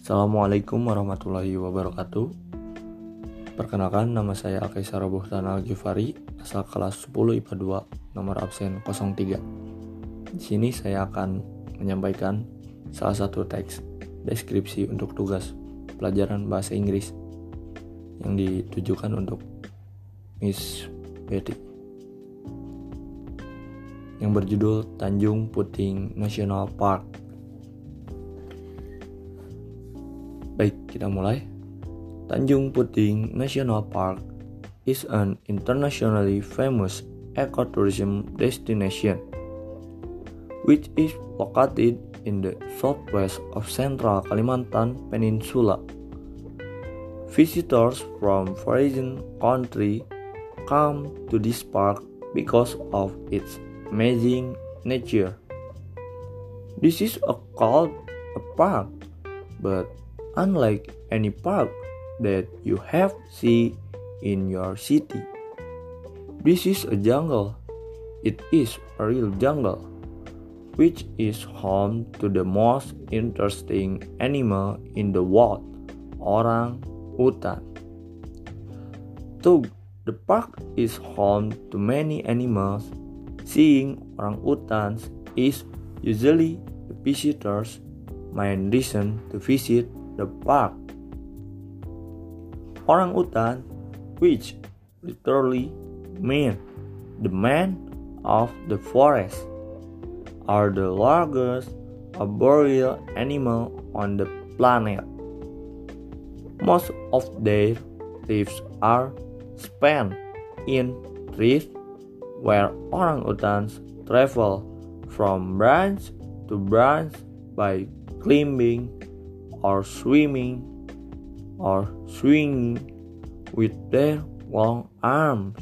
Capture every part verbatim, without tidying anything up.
Assalamualaikum warahmatullahi wabarakatuh. Perkenalkan, nama saya Alkaisar Buhtan Al-Jufari, asal kelas sepuluh I P A dua, nomor absen nol tiga. Di sini saya akan menyampaikan salah satu teks deskripsi untuk tugas pelajaran bahasa Inggris yang ditujukan untuk Miss Betty, yang berjudul Tanjung Puting National Park. Baik, kita mulai. Tanjung Puting National Park is an internationally famous ecotourism destination which is located in the southwest of central Kalimantan Peninsula. Visitors from foreign countries come to this park because of its amazing nature. This is a called a park, but unlike any park that you have seen in your city, this is a jungle. It is a real jungle, which is home to the most interesting animal in the world, orang utan. Though the park is home to many animals, seeing orang utans is usually the visitors' main reason to visit the park. Orang utan, which literally means the man of the forest, are the largest arboreal animal on the planet. Most of their lives are spent in trees, where orangutans travel from branch to branch by climbing or swimming or swinging with their long arms.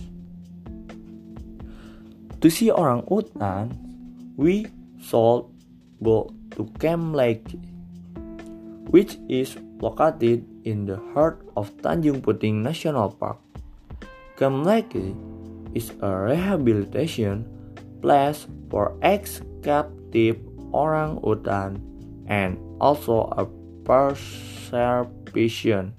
To see orangutan, we should go to Camp Lake, which is located in the heart of Tanjung Puting National Park. Camp Lake is a rehabilitation place for ex-captive orangutan and also a preservation.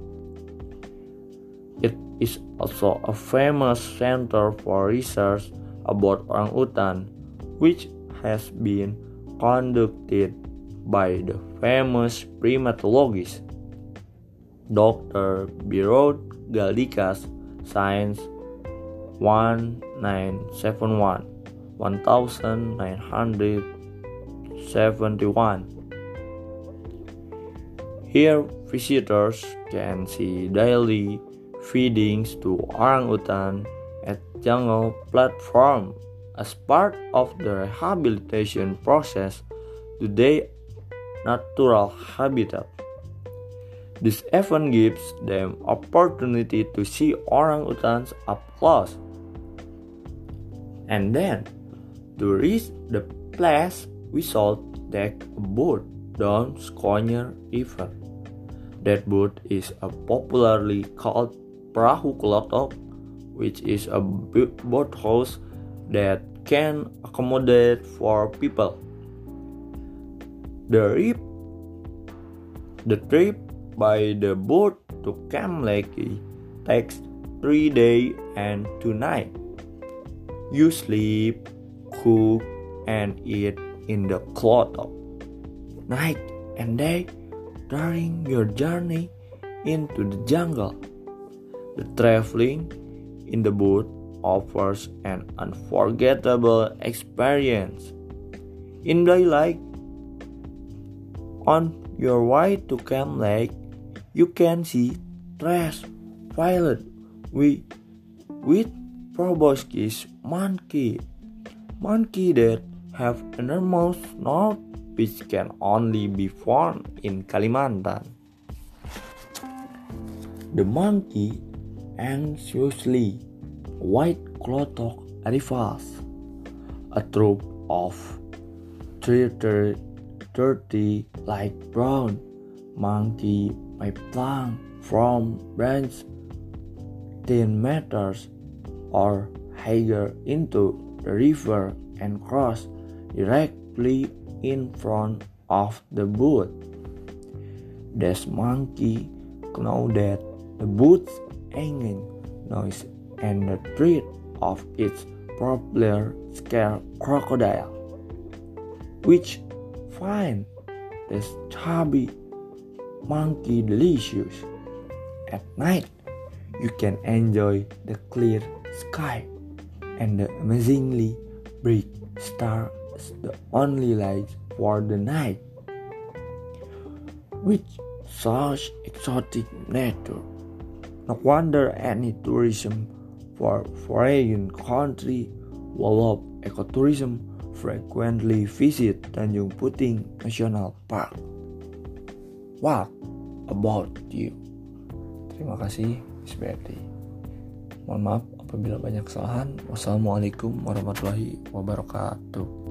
It is also a famous center for research about orangutan, which has been conducted by the famous primatologist Doctor Birod Galdikas, Science nineteen seventy-one to nineteen seventy-one. Here, visitors can see daily feedings to orangutan at jungle platform as part of the rehabilitation process to their natural habitat. This event gives them opportunity to see orangutans up close. And then, to reach the place, we should take a boat down Skonyer River. That boat is a popularly called Perahu Kelotok, which is a boathouse that can accommodate four people. The trip, the trip by the boat to Camp Lake takes three days and two nights. You sleep, cook, and eat in the Kelotok night and day during your journey into the jungle. The traveling in the boat offers an unforgettable experience. In daylight, on your way to Camp Lake, you can see trees filled with, with proboscis monkey, monkey that have enormous snout which can only be found in Kalimantan. The monkey anxiously white Kelotok arrivals, a troop of thirty light brown monkey may plunge from branch ten meters or higher into the river and cross directly in front of the boat. This monkey know that the boots hanging noise and the threat of its popular scare crocodile, which find the chubby monkey delicious. At night, you can enjoy the clear sky and the amazingly bright stars, the only light for the night. With such exotic nature, no wonder any tourism for foreign country develop ecotourism frequently visit Tanjung Puting National Park. What about you? Terima kasih, Miss Betty. Mohon maaf apabila banyak kesalahan. Wassalamualaikum warahmatullahi wabarakatuh.